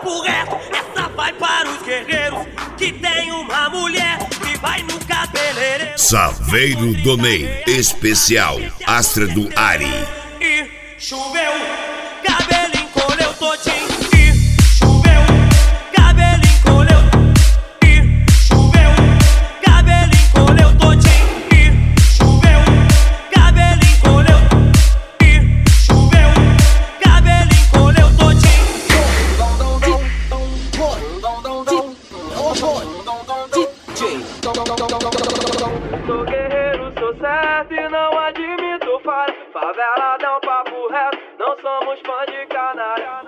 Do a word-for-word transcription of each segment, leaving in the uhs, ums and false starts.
papo reto, essa vai para os guerreiros que tem uma mulher que vai no cabeleireiro. Saveiro do Ney, especial Astra do Ari. E choveu, cabelo encolheu todinho. E choveu, cabelo encolheu. E choveu, cabelo encolheu todinho. E choveu, cabelo encolheu. E choveu, cabelo encolheu todinho. Sou guerreiro, sou certo e não admito falha. Favela dá um papo reto, não somos fã de canalha.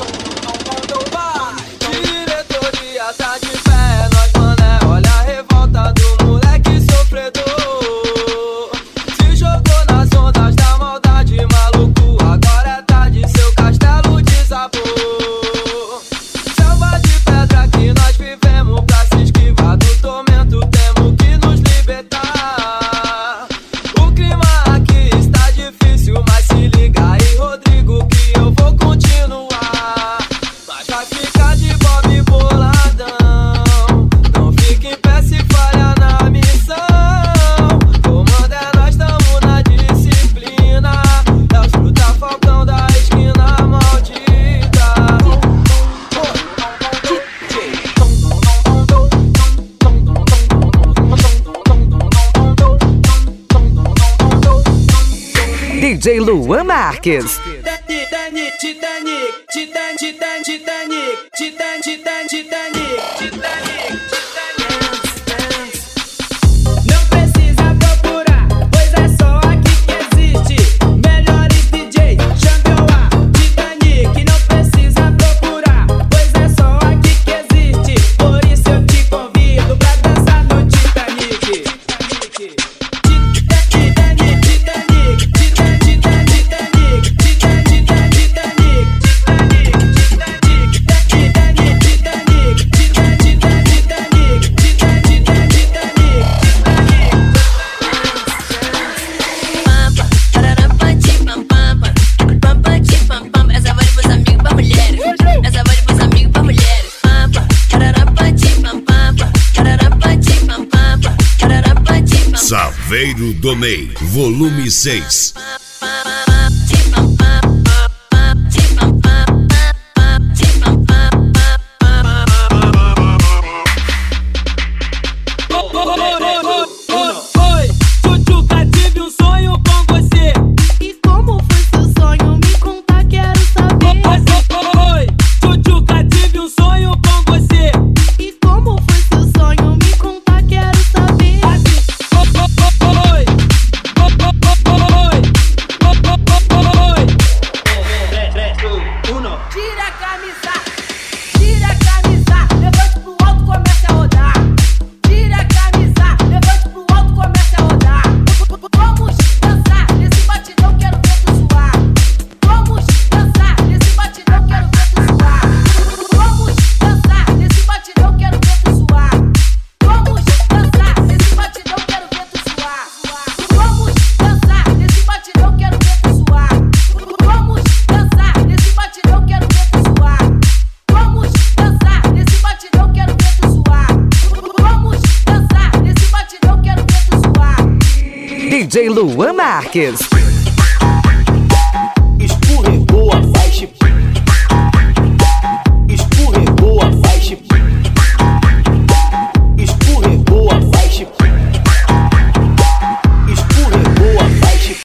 Diretor de asa de pé, nós mané, olha a revolta do moleque sofredor. Se jogou nas ondas da maldade, maluco, agora é tarde, seu castelo desabou. Selva de pedra que nós vivemos, pra se esquivar do tormento temos que nos libertar. O clima aqui está difícil, mas se liga aí, Rodrigo, que eu vou continuar. Mas vai ficar de bob boladão, não fique em pé se falha na missão. Comando é nós, tamo na disciplina, é os fruta falcão da esquina maldita. D J Luan Marques. Titanic, Titanic, Titanic, Titanic, Titanic, Titanic, Titanic, Titanic, Titanic. Não precisa procurar, pois é só aqui que existe melhores D J, chame o A, Titanic. Não precisa procurar, pois é só aqui que existe. Por isso eu te convido pra dançar no Titanic. Saveiro do Ney, volume seis. D J Luan Marques.